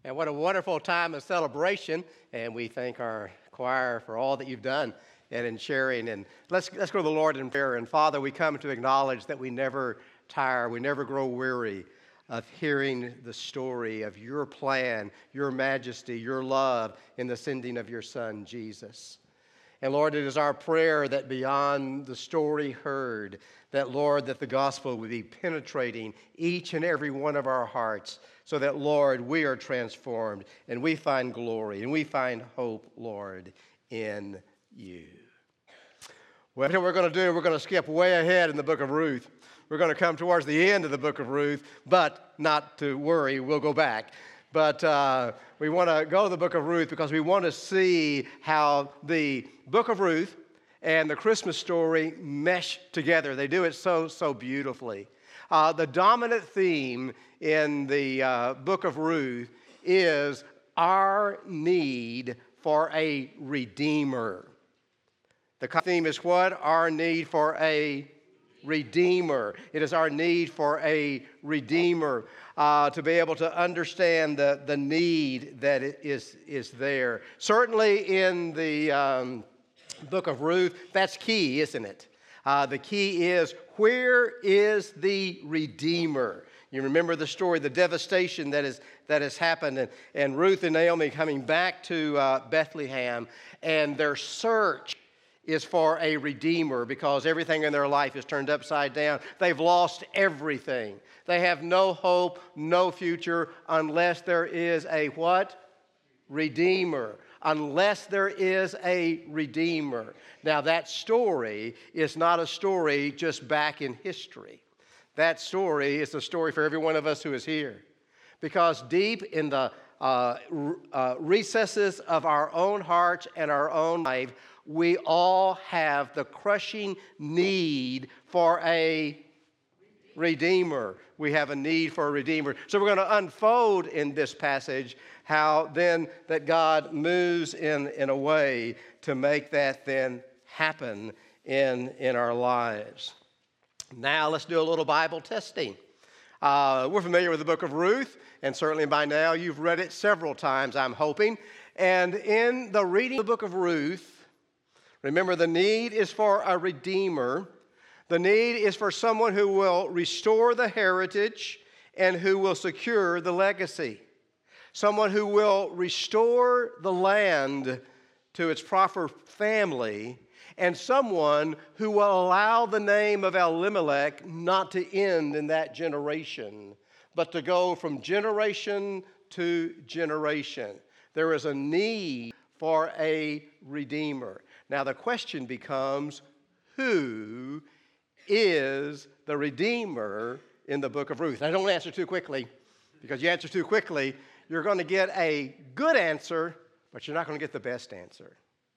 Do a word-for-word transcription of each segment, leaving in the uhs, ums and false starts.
And what a wonderful time of celebration. And we thank our choir for all that you've done and in sharing. And let's, let's go to the Lord in prayer. And Father, we come to acknowledge that we never tire, we never grow weary of hearing the story of your plan, your majesty, your love in the sending of your Son, Jesus. And Lord, it is our prayer that beyond the story heard, that Lord, that the gospel would be penetrating each and every one of our hearts, so that, Lord, we are transformed and we find glory and we find hope, Lord, in you. Well, what we're going to do, we're going to skip way ahead in the book of Ruth. We're going to come towards the end of the book of Ruth, but not to worry, we'll go back. But uh, we want to go to the book of Ruth because we want to see how the book of Ruth and the Christmas story mesh together. They do it so, so beautifully. Uh, the dominant theme in the uh, book of Ruth is our need for a redeemer. The theme is what? Our need for a redeemer. It is our need for a redeemer uh, to be able to understand the, the need that is, is there. Certainly in the um, book of Ruth, that's key, isn't it? Uh, the key is, where is the Redeemer? You remember the story, the devastation that, is, that has happened, and, and Ruth and Naomi coming back to uh, Bethlehem, and their search is for a Redeemer because everything in their life is turned upside down. They've lost everything. They have no hope, no future, unless there is a what? Redeemer. Unless there is a Redeemer. Now, that story is not a story just back in history. That story is a story for every one of us who is here. Because deep in the uh, uh, recesses of our own hearts and our own life, we all have the crushing need for a Redeemer. We have a need for a Redeemer. So we're going to unfold in this passage how then that God moves in, in a way to make that then happen in, in our lives. Now let's do a little Bible testing. Uh, we're familiar with the book of Ruth, and certainly by now you've read it several times, I'm hoping. And in the reading of the book of Ruth, remember the need is for a Redeemer. The need is for someone who will restore the heritage and who will secure the legacy. Someone who will restore the land to its proper family, and someone who will allow the name of Elimelech not to end in that generation, but to go from generation to generation. There is a need for a Redeemer. Now the question becomes, who is the Redeemer in the book of Ruth? I don't answer too quickly, because you answer too quickly, you're going to get a good answer, but you're not going to get the best answer.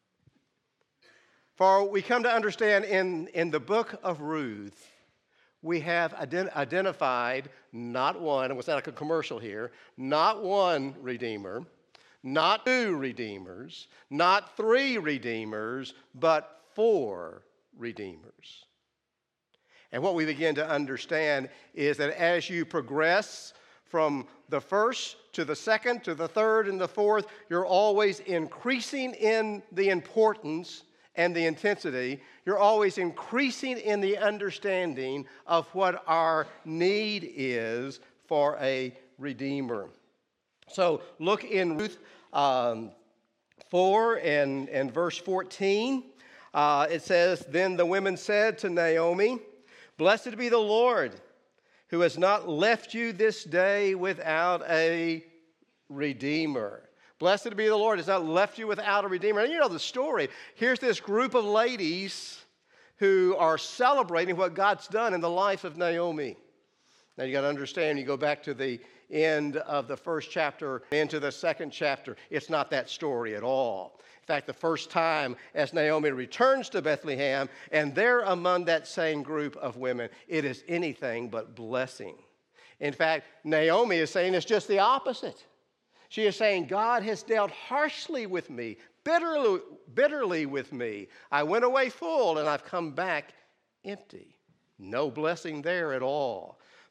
For we come to understand in, in the book of Ruth, we have ident- identified not one, and was that like a commercial here, not one Redeemer, not two Redeemers, not three Redeemers, but four Redeemers. And what we begin to understand is that as you progress from the first to the second to the third and the fourth, you're always increasing in the importance and the intensity. You're always increasing in the understanding of what our need is for a Redeemer. So look in Ruth um, four and, and verse fourteen. Uh, it says, "Then the women said to Naomi, 'Blessed be the Lord, who has not left you this day without a Redeemer.'" Blessed be the Lord, has not left you without a Redeemer. And you know the story. Here's this group of ladies who are celebrating what God's done in the life of Naomi. Now you got to understand, you go back to the end of the first chapter into the second chapter, it's not that story at all. In fact, the first time as Naomi returns to Bethlehem, and they're among that same group of women, it is anything but blessing. In fact, Naomi is saying it's just the opposite. She is saying, God has dealt harshly with me, bitterly, bitterly with me. I went away full and I've come back empty. No blessing there at all.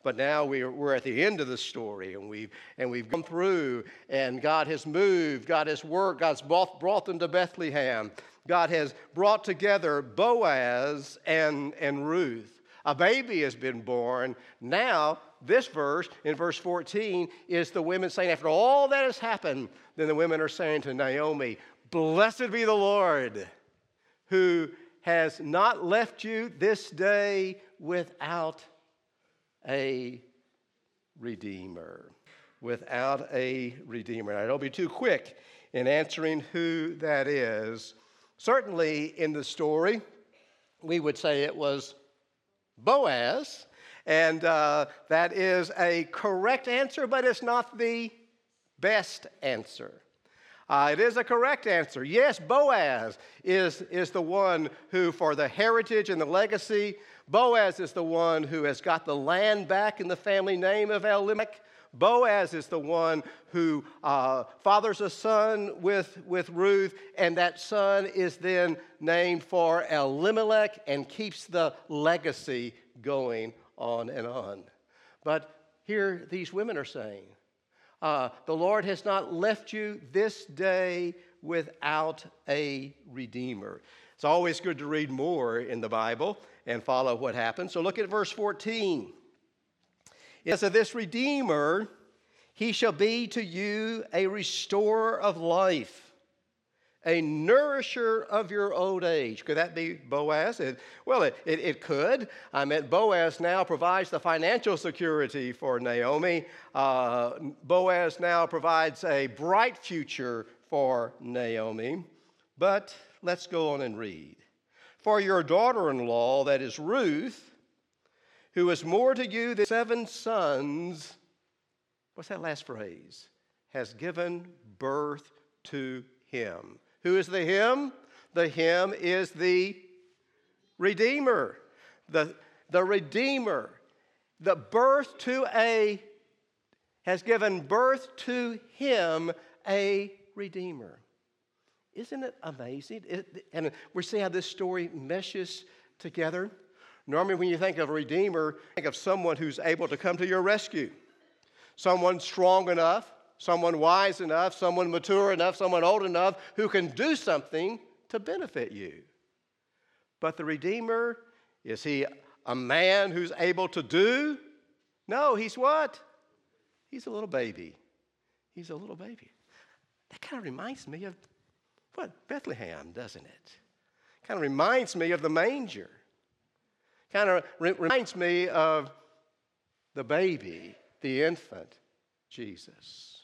But now we're, we're at the end of the story, and we've, and we've gone through, and God has moved, God has worked, God's brought, brought them to Bethlehem. God has brought together Boaz and, and Ruth. A baby has been born. Now, this verse, in verse fourteen, is the women saying, after all that has happened, then the women are saying to Naomi, "Blessed be the Lord, who has not left you this day without a redeemer." Without a redeemer. And I don't be too quick in answering who that is. Certainly in the story, we would say it was Boaz, and uh, that is a correct answer, but it's not the best answer. Uh, it is a correct answer. Yes, Boaz is, is the one who, for the heritage and the legacy, Boaz is the one who has got the land back in the family name of Elimelech. Boaz is the one who uh, fathers a son with, with Ruth, and that son is then named for Elimelech and keeps the legacy going on and on. But here these women are saying, uh, the Lord has not left you this day without a redeemer. It's always good to read more in the Bible and follow what happens. So look at verse fourteen. It says, "This Redeemer, he shall be to you a restorer of life, a nourisher of your old age." Could that be Boaz? It, well, it, it, it could. I mean, Boaz now provides the financial security for Naomi. Uh, Boaz now provides a bright future for Naomi. But let's go on and read. "For your daughter-in-law, that is Ruth, who is more to you than seven sons," what's that last phrase? "Has given birth to him." Who is the him? The him is the Redeemer. The, the Redeemer. The birth to a, has given birth to him a Redeemer. Isn't it amazing? It, and we see how this story meshes together. Normally when you think of a Redeemer, think of someone who's able to come to your rescue. Someone strong enough, someone wise enough, someone mature enough, someone old enough who can do something to benefit you. But the Redeemer, is he a man who's able to do? No, he's what? He's a little baby. He's a little baby. That kind of reminds me of what? Bethlehem, doesn't it? Kind of reminds me of the manger. Kind of re- reminds me of the baby, the infant, Jesus.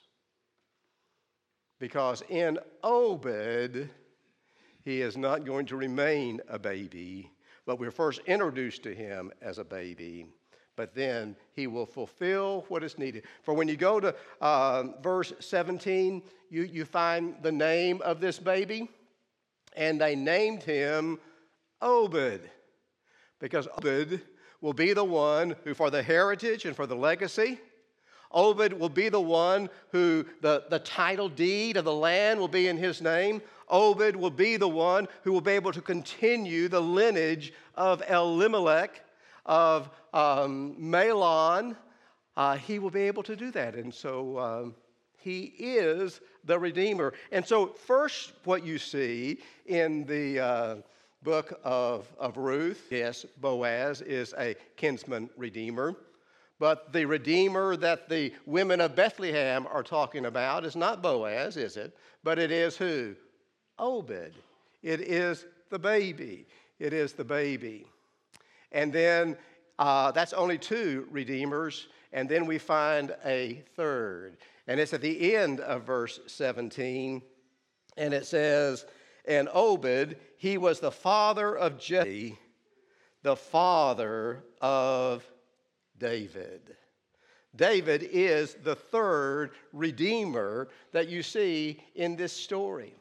Because in Obed, he is not going to remain a baby, but we're first introduced to him as a baby, but then he will fulfill what is needed. For when you go to uh, verse seventeen, you, you find the name of this baby, and they named him Obed, because Obed will be the one who, for the heritage and for the legacy, Obed will be the one who, the, the title deed of the land will be in his name. Obed will be the one who will be able to continue the lineage of Elimelech, of um, Mahlon. Uh, he will be able to do that. And so um, he is the Redeemer. And so first what you see in the uh, book of, of Ruth, yes, Boaz is a kinsman redeemer. But the Redeemer that the women of Bethlehem are talking about is not Boaz, is it? But it is who? Obed. It is the baby. It is the baby. And then uh, that's only two Redeemers. And then we find a third. And it's at the end of verse seventeen. And it says, "And Obed, he was the father of Jesse, the father of David." David is the third Redeemer that you see in this story.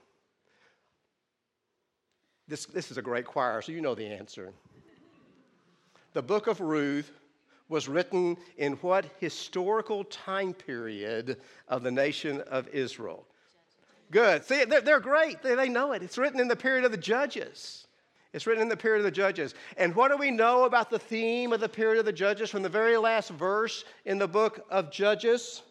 This, this is a great choir, so you know the answer. The book of Ruth was written in what historical time period of the nation of Israel? Good. See, they're, they're great. They, they know it. It's written in the period of the Judges. It's written in the period of the Judges. And what do we know about the theme of the period of the Judges from the very last verse in the book of Judges?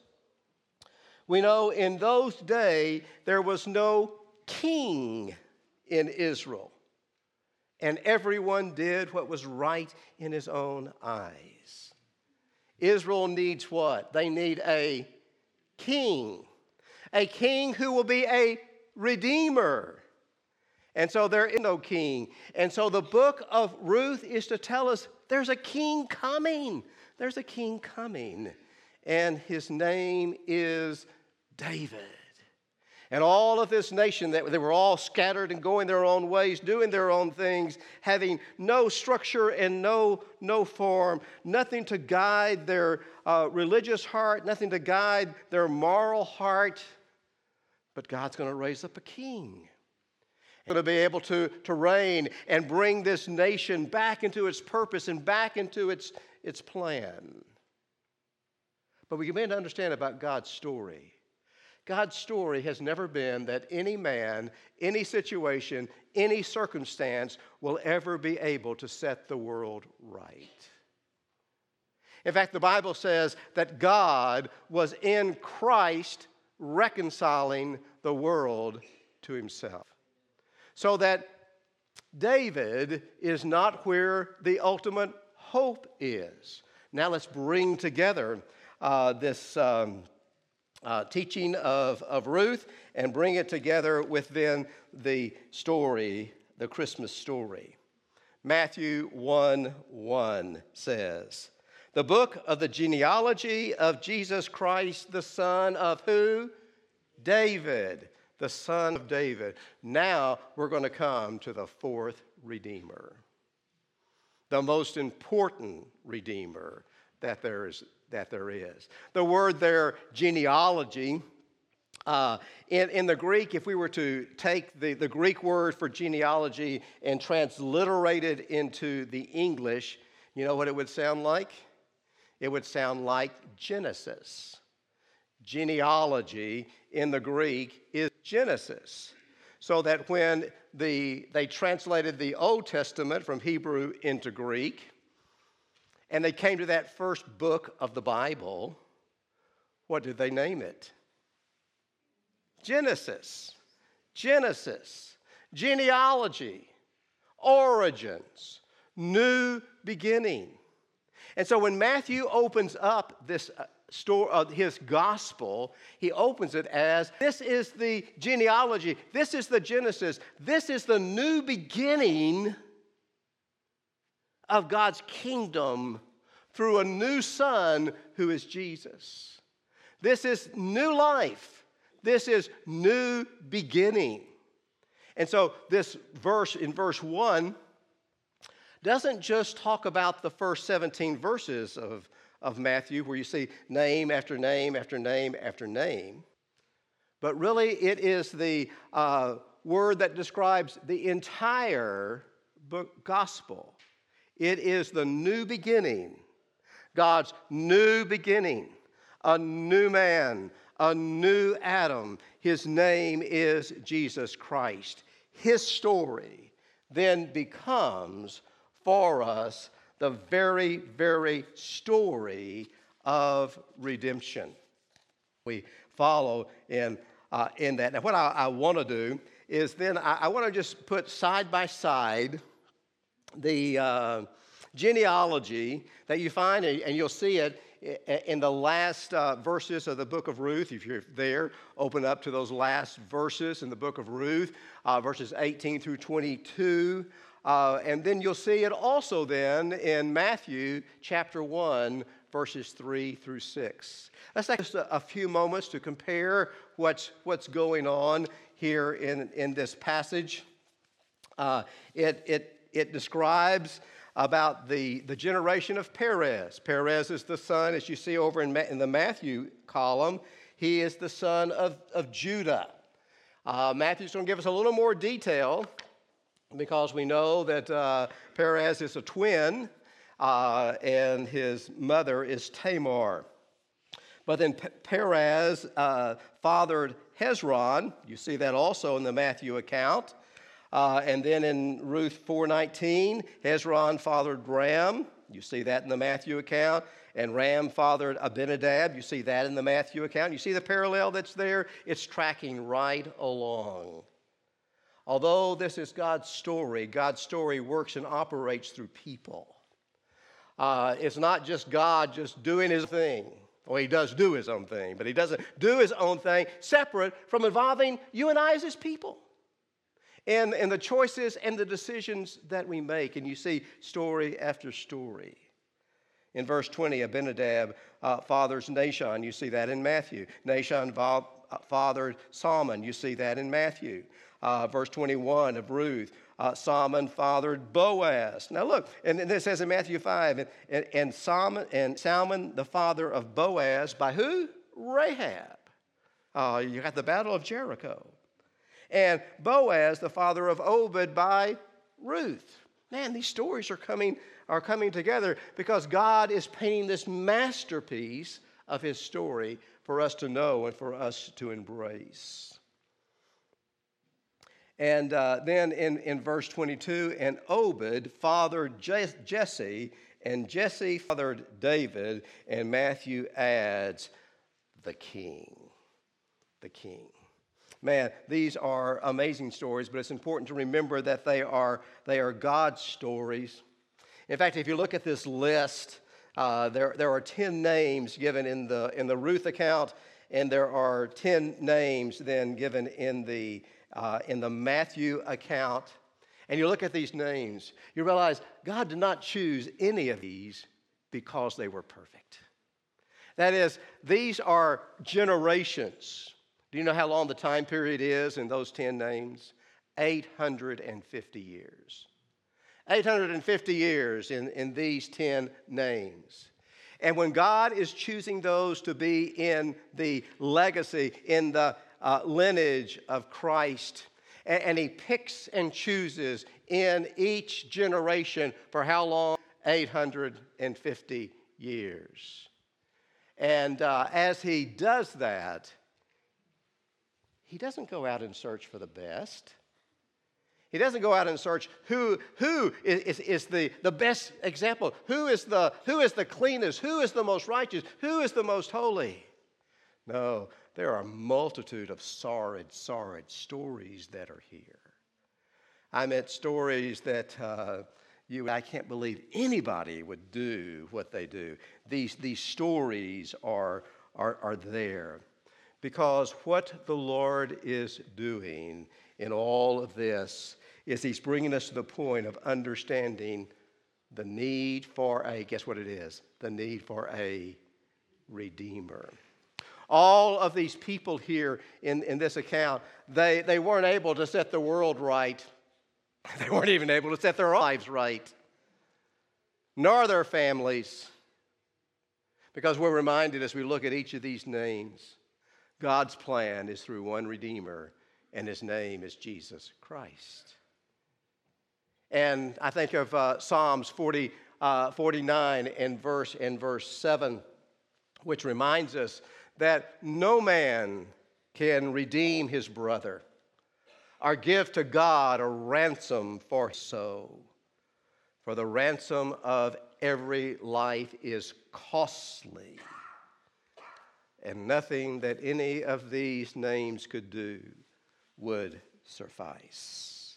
We know in those days there was no king in Israel, and everyone did what was right in his own eyes. Israel needs what? They need a king, a king who will be a redeemer. And so there is no king. And so the book of Ruth is to tell us there's a king coming. There's a king coming. And his name is David. And all of this nation, that they were all scattered and going their own ways, doing their own things, having no structure and no, no form, nothing to guide their uh, religious heart, nothing to guide their moral heart. But God's going to raise up a king. Going to be able to, to reign and bring this nation back into its purpose and back into its, its plan. But we begin to understand about God's story. God's story has never been that any man, any situation, any circumstance will ever be able to set the world right. In fact, the Bible says that God was in Christ reconciling the world to himself. So that David is not where the ultimate hope is. Now let's bring together uh, this um, uh, teaching of, of Ruth and bring it together with then the story, the Christmas story. Matthew one one says, the book of the genealogy of Jesus Christ, the son of who? David. The son of David. Now we're going to come to the fourth Redeemer. The most important Redeemer that there is. That there is. The word there, genealogy, uh, in, in the Greek, if we were to take the, the Greek word for genealogy and transliterate it into the English, you know what it would sound like? It would sound like Genesis. Genealogy in the Greek is Genesis. So that when the, they translated the Old Testament from Hebrew into Greek, and they came to that first book of the Bible, what did they name it? Genesis. Genesis. Genealogy. Origins. New beginning. And so when Matthew opens up this story of his gospel, he opens it as, this is the genealogy, this is the Genesis, this is the new beginning of God's kingdom through a new son who is Jesus. This is new life. This is new beginning. And so this verse in verse one doesn't just talk about the first seventeen verses of, of Matthew where you see name after name after name after name, but really it is the uh, word that describes the entire book, gospel. It is the new beginning, God's new beginning, a new man, a new Adam. His name is Jesus Christ. His story then becomes for us the very, very story of redemption. We follow in, uh, in that. Now, what I, I want to do is then I, I want to just put side by side the uh, genealogy that you find, and you'll see it in the last uh, verses of the book of Ruth. If you're there, open up to those last verses in the book of Ruth, uh, verses eighteen through twenty-two. Uh, and then you'll see it also then in Matthew chapter one, verses three through six. Let's take just a, a few moments to compare what's, what's going on here in, in this passage. Uh, it, it, it describes about the, the generation of Perez. Perez is the son, as you see over in, Ma- in the Matthew column, he is the son of, of Judah. Uh, Matthew's going to give us a little more detail because we know that uh, Perez is a twin uh, and his mother is Tamar. But then P- Perez uh, fathered Hezron. You see that also in the Matthew account. Uh, and then in Ruth four nineteen, Hezron fathered Ram. You see that in the Matthew account. And Ram fathered Abinadab. You see that in the Matthew account. You see the parallel that's there? It's tracking right along. Although this is God's story, God's story works and operates through people. Uh, it's not just God just doing his thing. Well, he does do his own thing, but he doesn't do his own thing separate from involving you and I as his people. And, and the choices and the decisions that we make. And you see story after story. In verse twenty, Abinadab uh, fathers Nahshon. You see that in Matthew. Nahshon va- fathered Salmon. You see that in Matthew. Uh, verse twenty-one of Ruth, uh, Salmon fathered Boaz. Now look, and, and this says in Matthew five, and, and, and, Salmon, and Salmon, the father of Boaz, by who? Rahab. Uh, you got the battle of Jericho. And Boaz, the father of Obed, by Ruth. Man, these stories are coming, are coming together because God is painting this masterpiece of his story for us to know and for us to embrace. And uh, then in, in verse twenty-two, and Obed fathered Jesse, and Jesse fathered David, and Matthew adds the king. The king. Man, these are amazing stories, but it's important to remember that they are, they are God's stories. In fact, if you look at this list, uh, there, there are ten names given in the, in the Ruth account, and there are ten names then given in the, uh, in the Matthew account. And you look at these names, you realize God did not choose any of these because they were perfect. That is, these are generations. Do you know how long the time period is in those ten names? eight hundred fifty years. eight hundred fifty years in, in these ten names. And when God is choosing those to be in the legacy, in the uh, lineage of Christ, and, and he picks and chooses in each generation for how long? eight hundred fifty years. And uh, as he does that, he doesn't go out and search for the best. He doesn't go out and search who, who is, is, is the, the best example, who is the, who is the cleanest, who is the most righteous, who is the most holy. No, there are a multitude of sordid, sordid stories that are here. I meant stories that uh, you, I can't believe anybody would do what they do. These, these stories are, are, are there. Because what the Lord is doing in all of this is he's bringing us to the point of understanding the need for a, guess what it is? The need for a redeemer. All of these people here in, in this account, they, they weren't able to set the world right. They weren't even able to set their lives right, nor their families. Because we're reminded as we look at each of these names, God's plan is through one Redeemer, and his name is Jesus Christ. And I think of uh, Psalms forty, uh, forty-nine and verse, and verse seven, which reminds us that no man can redeem his brother or give to God a ransom for so. For the ransom of every life is costly, and nothing that any of these names could do would suffice.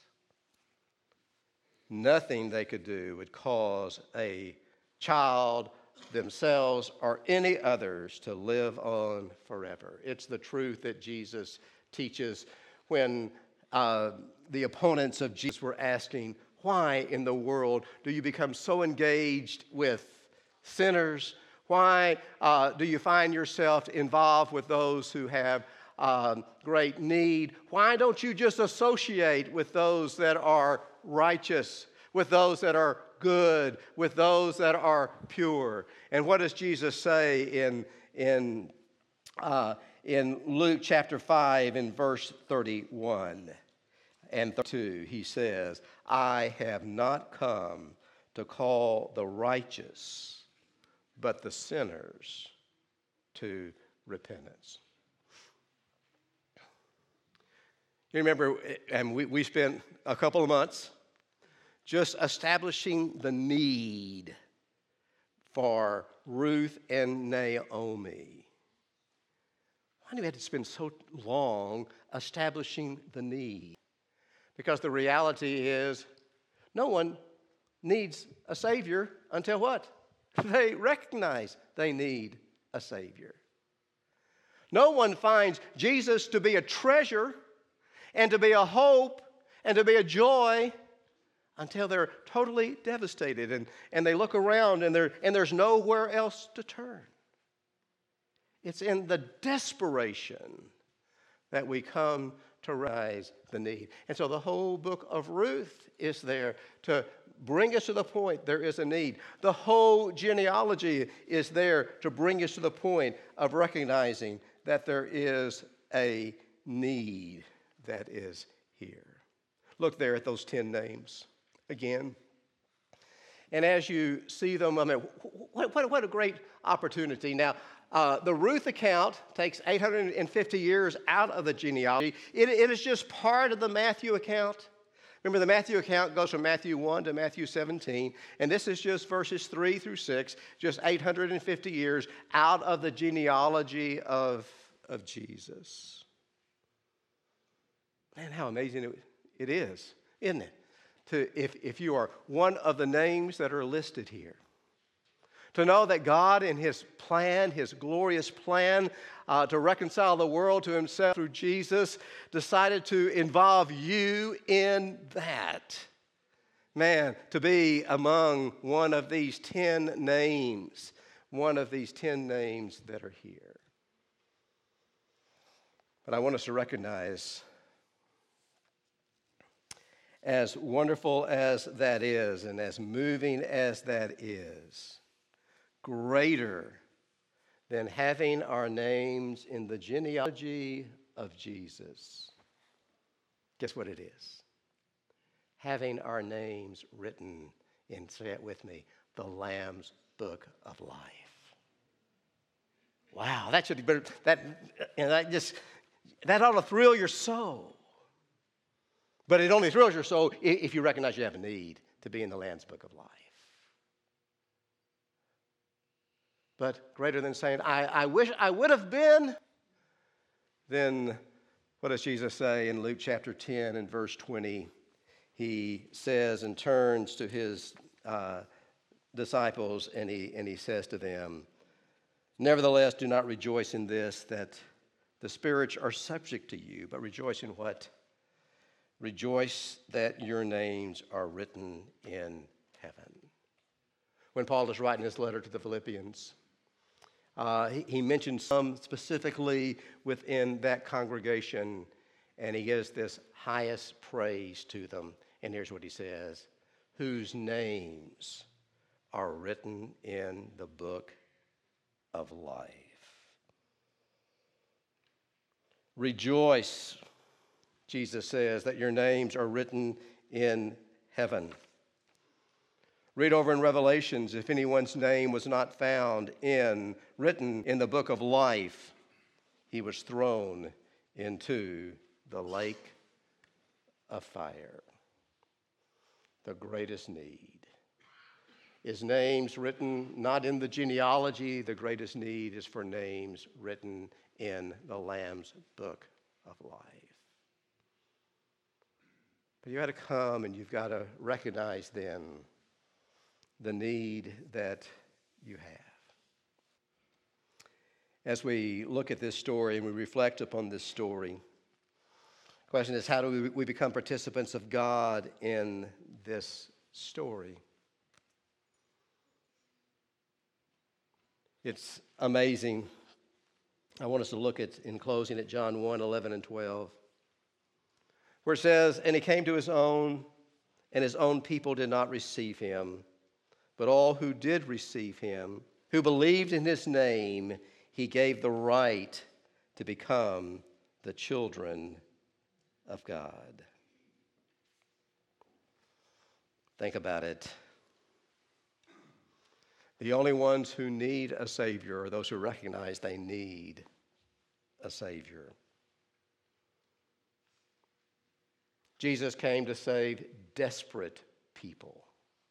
Nothing they could do would cause a child, themselves, or any others to live on forever. It's the truth that Jesus teaches when uh, the opponents of Jesus were asking, why in the world do you become so engaged with sinners? Why uh, do you find yourself involved with those who have um, great need? Why don't you just associate with those that are righteous, with those that are good, with those that are pure? And what does Jesus say in, in, uh, in Luke chapter five in verse thirty-one and thirty-two? He says, I have not come to call the righteous, but the sinners to repentance. You remember, and we, we spent a couple of months just establishing the need for Ruth and Naomi. Why do we have to spend so long establishing the need? Because the reality is no one needs a Savior until what? They recognize they need a Savior. No one finds Jesus to be a treasure and to be a hope and to be a joy until they're totally devastated and, and they look around and, they're, and there's nowhere else to turn. It's in the desperation that we come to rise the need. And so the whole book of Ruth is there to bring us to the point there is a need. The whole genealogy is there to bring us to the point of recognizing that there is a need that is here. Look there at those ten names again. And as you see them, I mean, what, what, what a great opportunity. Now, uh, the Ruth account takes eight hundred fifty years out of the genealogy. It, it is just part of the Matthew account. Remember, the Matthew account goes from Matthew one to Matthew seventeen, and this is just verses three through six, just eight hundred fifty years out of the genealogy of, of Jesus. Man, how amazing it, it is, isn't it? To, if, if you are one of the names that are listed here, to know that God in his plan, his glorious plan uh, to reconcile the world to himself through Jesus, decided to involve you in that. Man, to be among one of these ten names, one of these ten names that are here. But I want us to recognize, as wonderful as that is and as moving as that is, greater than having our names in the genealogy of Jesus, guess what it is? Having our names written in, say it with me, the Lamb's Book of Life. Wow, that should be, that, and that just, that ought to thrill your soul. But it only thrills your soul if you recognize you have a need to be in the Lamb's Book of Life. But greater than saying, I, I wish I would have been, then what does Jesus say in Luke chapter ten and verse twenty? He says and turns to his uh, disciples and he, and he says to them, nevertheless, do not rejoice in this, that the spirits are subject to you, but rejoice in what? Rejoice that your names are written in heaven. When Paul is writing his letter to the Philippians, uh, he, he mentions some specifically within that congregation, and he gives this highest praise to them. And here's what he says, whose names are written in the book of life. Rejoice, Jesus says, that your names are written in heaven. Read over in Revelations, if anyone's name was not found in, written in the book of life, he was thrown into the lake of fire. The greatest need. Is names written not in the genealogy? The greatest need is for names written in the Lamb's Book of Life. But you got to come and you've got to recognize then the need that you have. As we look at this story and we reflect upon this story, the question is, how do we become participants of God in this story? It's amazing. I want us to look at, in closing, at John one, eleven and twelve, where it says, and he came to his own, and his own people did not receive him. But all who did receive him, who believed in his name, he gave the right to become the children of God. Think about it. The only ones who need a Savior are those who recognize they need a Savior. Jesus came to save desperate people.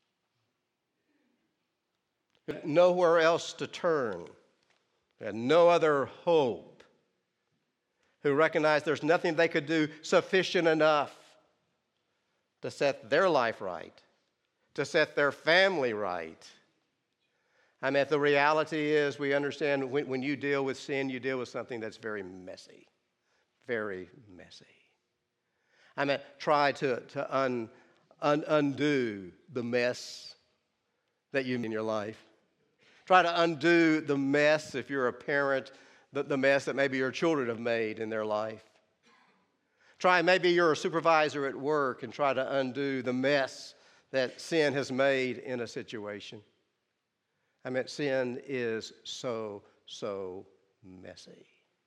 Nowhere else to turn, and no other hope. Who recognized there's nothing they could do sufficient enough to set their life right, to set their family right. I mean, the reality is we understand when, when you deal with sin, you deal with something that's very messy, very messy. I mean, try to, to un, un, undo the mess that you in your life. Try to undo the mess, if you're a parent, the, the mess that maybe your children have made in their life. Try, maybe you're a supervisor at work, and try to undo the mess that sin has made in a situation. I mean, sin is so, so messy.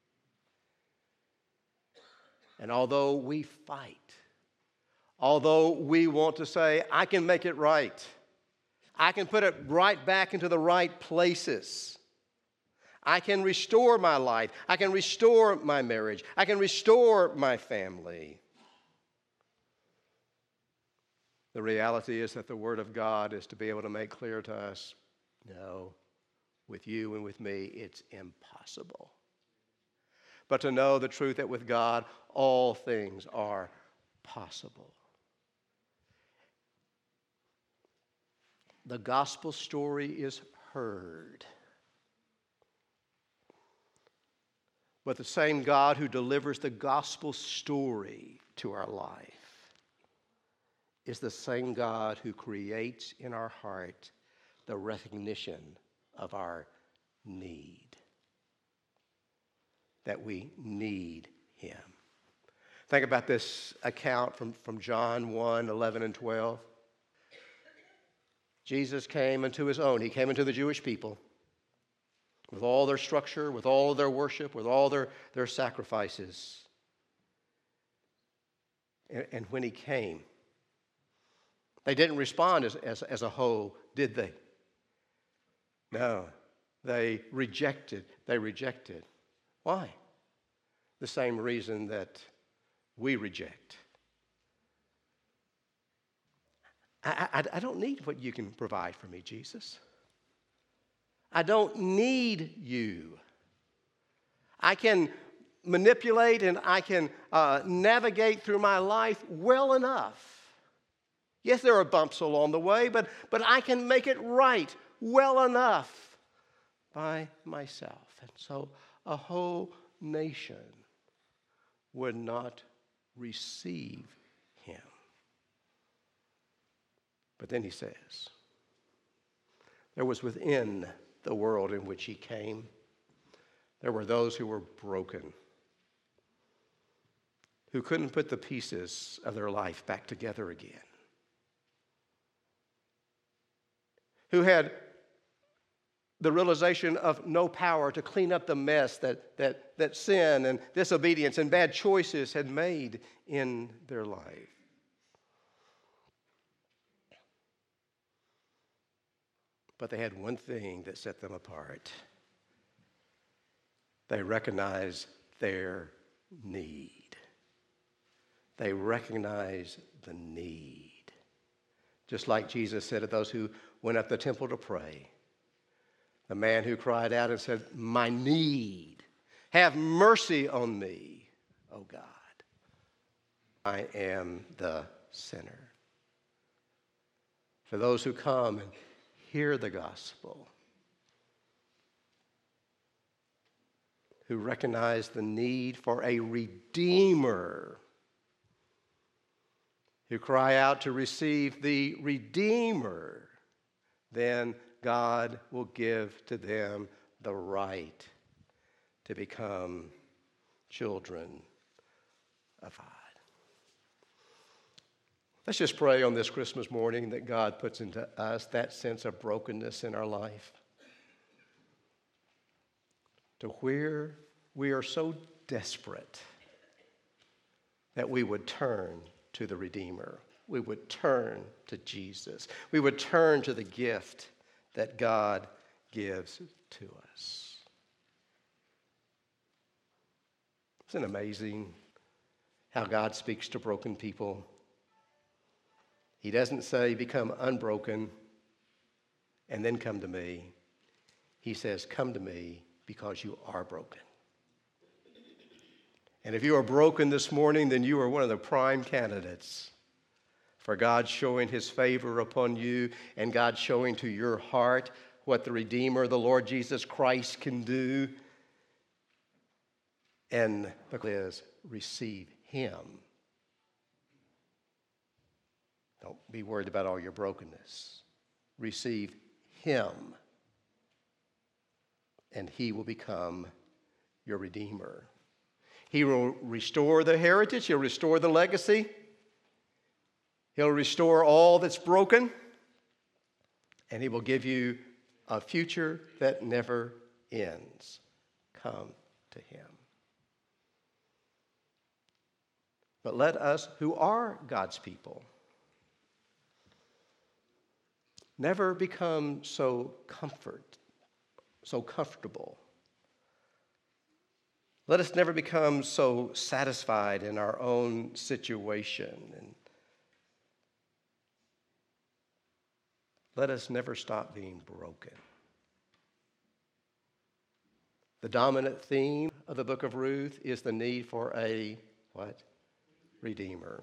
And although we fight, although we want to say, I can make it right, I can put it right back into the right places, I can restore my life, I can restore my marriage, I can restore my family. The reality is that the Word of God is to be able to make clear to us, no, with you and with me, it's impossible. But to know the truth that with God, all things are possible. The gospel story is heard. But the same God who delivers the gospel story to our life is the same God who creates in our heart the recognition of our need. That we need him. Think about this account from, from John one, eleven and twelve. Jesus came into his own. He came into the Jewish people with all their structure, with all of their worship, with all their, their sacrifices. And, and when he came, they didn't respond as, as, as a whole, did they? No, they rejected. They rejected. Why? The same reason that we reject. I, I, I don't need what you can provide for me, Jesus. I don't need you. I can manipulate and I can uh, navigate through my life well enough. Yes, there are bumps along the way, but, but I can make it right well enough by myself. And so a whole nation would not receive him. But then he says, there was within the world in which he came, there were those who were broken, who couldn't put the pieces of their life back together again, who had the realization of no power to clean up the mess that, that, that sin and disobedience and bad choices had made in their life. But they had one thing that set them apart. They recognized their need. They recognized the need. Just like Jesus said to those who went up the temple to pray, the man who cried out and said, my need, have mercy on me, O God. I am the sinner. For those who come and hear the gospel, who recognize the need for a redeemer, who cry out to receive the Redeemer, then God will give to them the right to become children of God. Let's just pray on this Christmas morning that God puts into us that sense of brokenness in our life, to where we are so desperate that we would turn to the Redeemer. We would turn to Jesus. We would turn to the gift that God gives to us. Isn't it amazing how God speaks to broken people He doesn't say, become unbroken and then come to me. He says, come to me because you are broken. And if you are broken this morning, then you are one of the prime candidates for God showing his favor upon you and God showing to your heart what the Redeemer, the Lord Jesus Christ, can do. And the question is, receive him. Don't be worried about all your brokenness. Receive him, and he will become your Redeemer. He will restore the heritage. He'll restore the legacy. He'll restore all that's broken, and he will give you a future that never ends. Come to him. But let us, who are God's people, never become so comfort, so comfortable. Let us never become so satisfied in our own situation. And let us never stop being broken. The dominant theme of the book of Ruth is the need for a, what? Redeemer.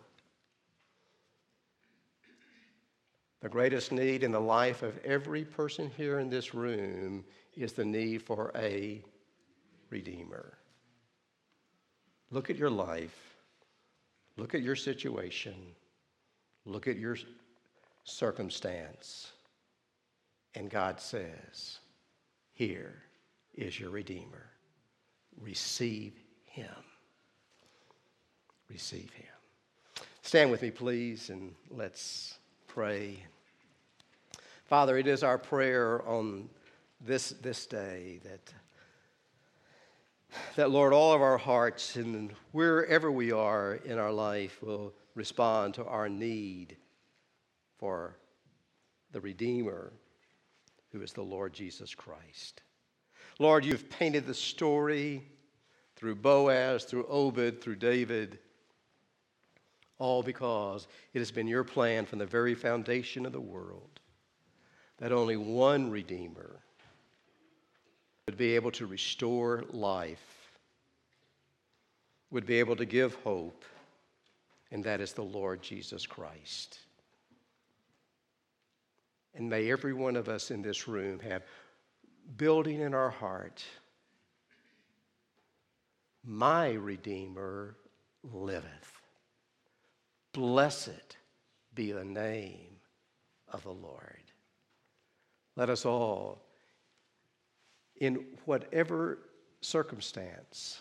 The greatest need in the life of every person here in this room is the need for a Redeemer. Look at your life. Look at your situation. Look at your circumstance. And God says, here is your Redeemer. Receive him. Receive him. Stand with me, please, and let's pray. Father, it is our prayer on this, this day that, that, Lord, all of our hearts and wherever we are in our life will respond to our need for the Redeemer, who is the Lord Jesus Christ. Lord, you've painted the story through Boaz, through Obed, through David, all because it has been your plan from the very foundation of the world that only one Redeemer would be able to restore life, would be able to give hope, and that is the Lord Jesus Christ. And may every one of us in this room have building in our heart, my Redeemer liveth. Blessed be the name of the Lord. Let us all, in whatever circumstance,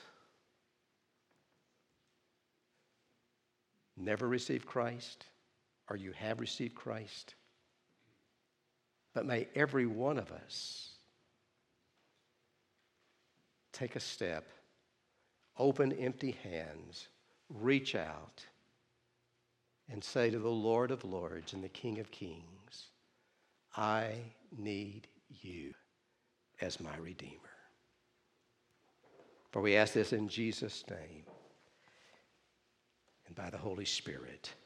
never receive Christ, or you have received Christ, but may every one of us take a step, open empty hands, reach out, and say to the Lord of Lords and the King of Kings, I need you as my Redeemer. For we ask this in Jesus' name and by the Holy Spirit.